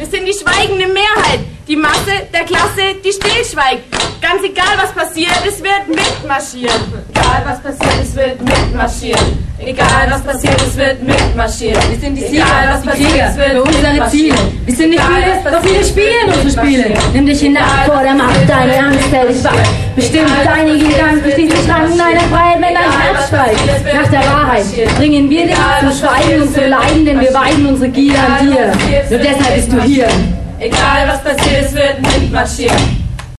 Wir sind die schweigende Mehrheit. Die Masse der Klasse, die stillschweigt. Ganz egal, was passiert, es wird mitmarschieren. Egal, was passiert, es wird mitmarschieren. Egal, was passiert, es wird mitmarschieren. Wir sind die Sieger, was die Krieger, für unsere Ziele. Wir sind nicht viele, doch viele spielen unsere Spiele. Nimm dich hinab vor der Macht, deine Angst hält dich wach. Bestimmt deine Gedanken, bestehst die Schranken deiner Freiheit, wenn dein Herz steigt. Nach der Wahrheit bringen wir dich zum Schweigen und zu Leiden, denn wir weiden unsere Gier an dir. Nur deshalb bist du hier. Egal, was passiert, es wird mitmarschieren.